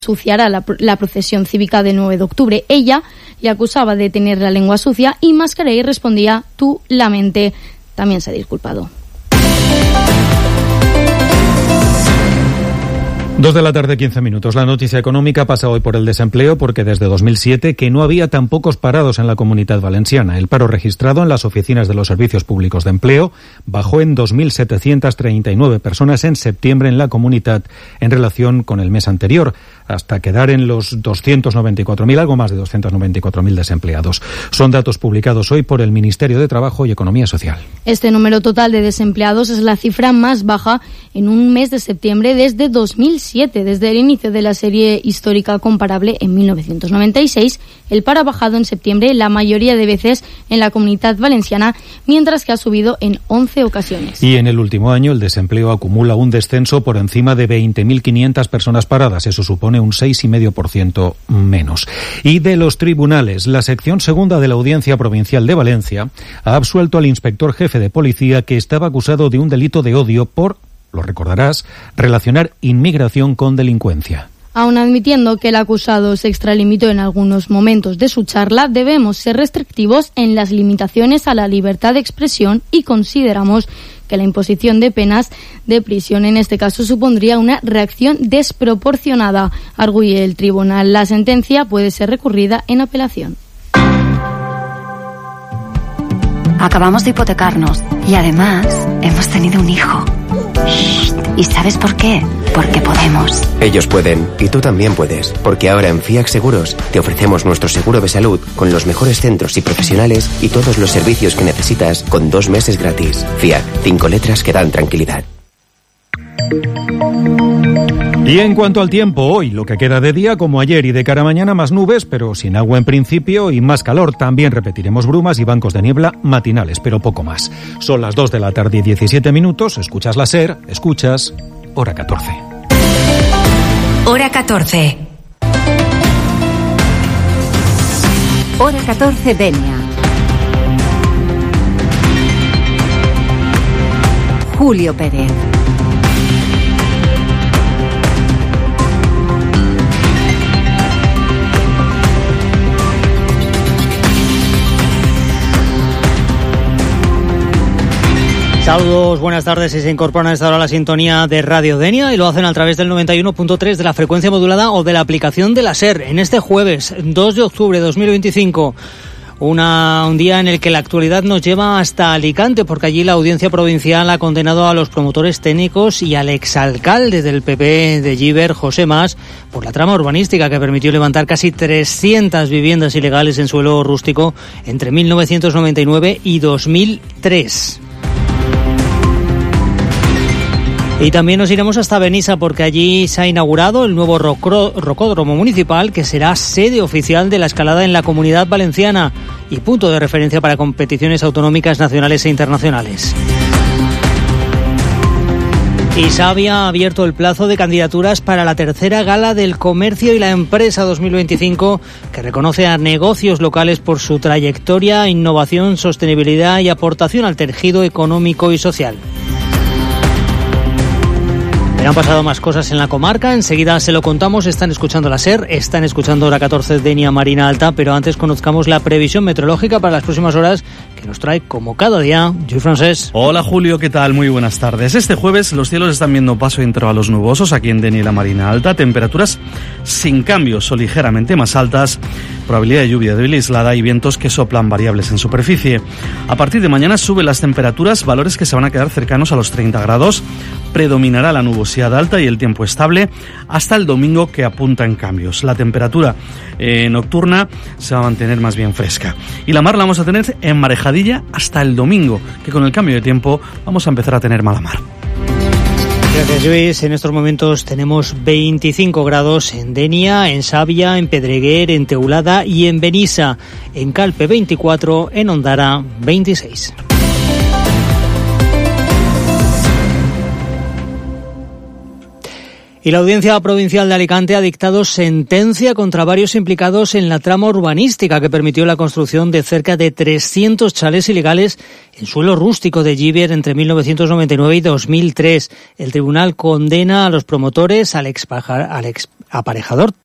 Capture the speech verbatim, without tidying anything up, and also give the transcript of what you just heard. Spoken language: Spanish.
ensuciará la, la procesión cívica del nueve de octubre. Ella le acusaba de tener la lengua sucia y Mascarell respondía: tú la mente. También se ha disculpado. Dos de la tarde, quince minutos. La noticia económica pasa hoy por el desempleo porque desde dos mil siete que no había tan pocos parados en la Comunitat Valenciana. El paro registrado en las oficinas de los servicios públicos de empleo bajó en dos mil setecientas treinta y nueve personas en septiembre en la Comunitat en relación con el mes anterior, hasta quedar en los doscientos noventa y cuatro mil, algo más de doscientos noventa y cuatro mil desempleados. Son datos publicados hoy por el Ministerio de Trabajo y Economía Social. Este número total de desempleados es la cifra más baja en un mes de septiembre desde dos mil siete. Desde el inicio de la serie histórica comparable en mil novecientos noventa y seis, el paro ha bajado en septiembre la mayoría de veces en la Comunitat Valenciana, mientras que ha subido en once ocasiones. Y en el último año el desempleo acumula un descenso por encima de veinte mil quinientas personas paradas. Eso supone un seis coma cinco por ciento menos. Y de los tribunales, la sección segunda de la Audiencia Provincial de Valencia ha absuelto al inspector jefe de policía que estaba acusado de un delito de odio por, lo recordarás, relacionar inmigración con delincuencia. Aun admitiendo que el acusado se extralimitó en algunos momentos de su charla, debemos ser restrictivos en las limitaciones a la libertad de expresión y consideramos que la imposición de penas de prisión en este caso supondría una reacción desproporcionada, arguye el tribunal. La sentencia puede ser recurrida en apelación. Acabamos de hipotecarnos y además hemos tenido un hijo. ¿Y sabes por qué? Porque podemos. Ellos pueden y tú también puedes, porque ahora en FIAC Seguros te ofrecemos nuestro seguro de salud con los mejores centros y profesionales y todos los servicios que necesitas con dos meses gratis. FIAC, cinco letras que dan tranquilidad. Y en cuanto al tiempo, hoy lo que queda de día como ayer y de cara a mañana más nubes, pero sin agua en principio y más calor. También repetiremos brumas y bancos de niebla matinales, pero poco más. Son las dos de la tarde y diecisiete minutos, escuchas la SER, escuchas Hora catorce. Hora catorce. Hora catorce Denia. Julio Pérez. Saludos, buenas tardes. Si se incorporan a esta hora a la sintonía de Radio Denia y lo hacen a través del noventa y uno punto tres de la frecuencia modulada o de la aplicación de la SER. En este jueves dos de octubre de dos mil veinticinco, una, un día en el que la actualidad nos lleva hasta Alicante, porque allí la Audiencia Provincial ha condenado a los promotores técnicos y al exalcalde del P P de Llíber, José Mas, por la trama urbanística que permitió levantar casi trescientas viviendas ilegales en suelo rústico entre mil novecientos noventa y nueve y dos mil tres. Y también nos iremos hasta Benissa porque allí se ha inaugurado el nuevo rocro, rocódromo municipal que será sede oficial de la escalada en la Comunidad Valenciana y punto de referencia para competiciones autonómicas nacionales e internacionales. Isavia ha abierto el plazo de candidaturas para la tercera Gala del Comercio y la Empresa dos mil veinticinco, que reconoce a negocios locales por su trayectoria, innovación, sostenibilidad y aportación al tejido económico y social. Me han pasado más cosas en la comarca, enseguida se lo contamos. Están escuchando la SER, están escuchando Hora catorce Denia Marina Alta, pero antes conozcamos la previsión meteorológica para las próximas horas que nos trae como cada día Lluís Francés. Hola Julio, ¿qué tal? Muy buenas tardes. Este jueves los cielos están viendo paso de intervalos nubosos aquí en Denia y la Marina Alta, temperaturas sin cambios o ligeramente más altas, probabilidad de lluvia débil aislada y vientos que soplan variables en superficie. A partir de mañana suben las temperaturas, valores que se van a quedar cercanos a los treinta grados, predominará la nubosidad alta y el tiempo estable hasta el domingo, que apunta en cambios. La temperatura eh, nocturna se va a mantener más bien fresca y la mar la vamos a tener en marejadilla hasta el domingo, que con el cambio de tiempo vamos a empezar a tener mala mar. Gracias, Luis. En estos momentos tenemos veinticinco grados en Denia, en Savia, en Pedreguer, en Teulada y en Benissa. En Calpe veinticuatro, en Ondara veintiséis. Y la Audiencia Provincial de Alicante ha dictado sentencia contra varios implicados en la trama urbanística que permitió la construcción de cerca de trescientos chalés ilegales en suelo rústico de Llíber entre mil novecientos noventa y nueve y dos mil tres. El tribunal condena a los promotores, al, ex, al ex aparejador